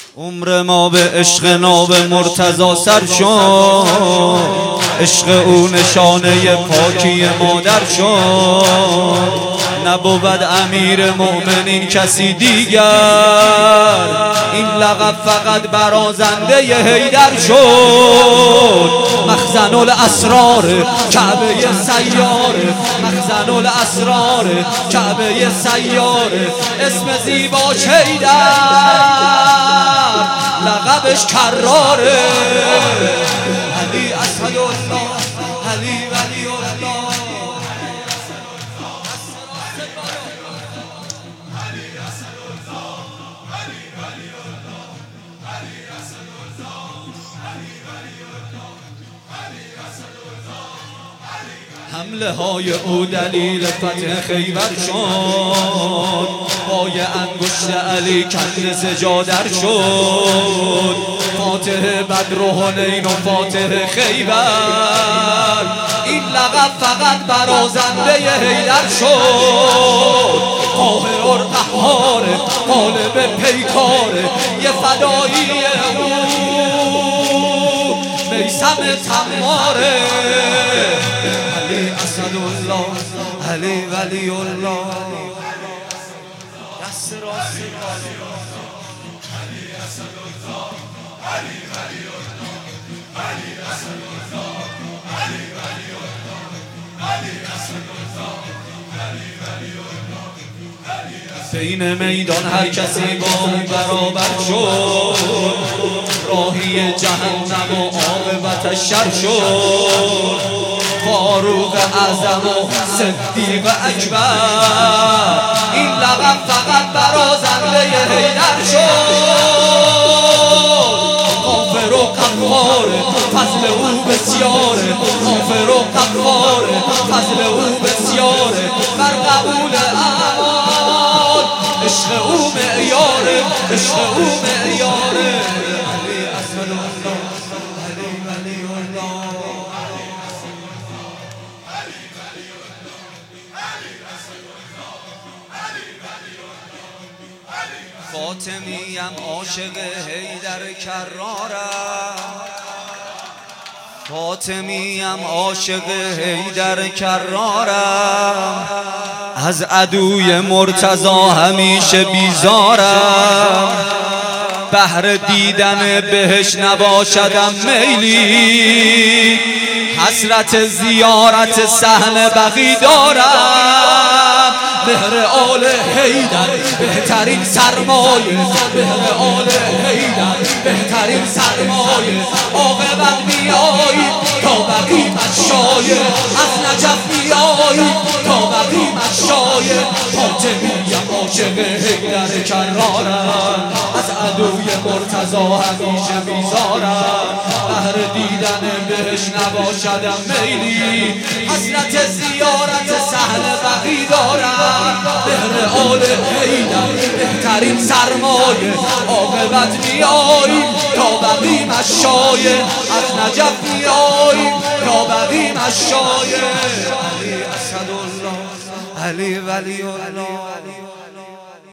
عمر ما به عشق ناب مرتضی سر شد، عشق او نشانه پاکی مادر شد. نبود امیر مؤمنین کسی دیگر، این لقب فقط برازنده حیدر شد. مخزن الاسرار کعبه سیاره، مخزن الاسرار کعبه سیاره، اسم زیباش حیدر لقبش کراره. علی اسدالله، علی ولی الله، حمله های او دلیل فتح خیبر شد، پای انگشت علی کند سجادر شد. فاتح بدر و حنین و فاتح خیبر، این لقب فقط برازنده حیدر شد. قاهر و قهار غالب پیکاره، یه فدایی او میثم تماره. علی اسدالله، علی ولی الله، دست راست علی اسدالله، علی ولی الله، علی اسدالله، علی ولی الله، علی اسدالله، علی ولی الله. بین میدان هر کسی با اون برابر شد، راهی جهنم و عاقبتش شر شد. فاروق اعظم و صدیق اکبر، این لقب فقط برازنده حیدر شد. غافر و غفار فضل او بسیاره، غافر و غفار فضل او بسیاره. بر قبول اعمال عشق او معیاره، عشق او معیاره. علی اسدالله، علی ولی الله، فاطمیم عاشق حیدر کرارم، فاطمیم عاشق حیدر کرارم. از عدوی مرتضی همیشه بیزارم، بهر دیدن بهش نباشدم میلی. حسرت زیارت صحن بقی دارم. مهر آل حیدر بهترین سرمایه، مهر آل حیدر بهترین سرمایه. عاقبت میایی تا بقی مشایه، از نجف میایی تا بقی مشایه. فاطمیم عاشق حیدر کرارم، از عدوی مرتضی همیشه بیزارم. بهر دیدن بهش نباشدم میلی، حسرت زیارت صحن بقی دارم. مهر آل حیدر بهترین سرمایه، عاقبت میاییم تا بقی مشایه، از نجف میاییم تا بقی مشایه. علی اسدالله، علی ولی الله.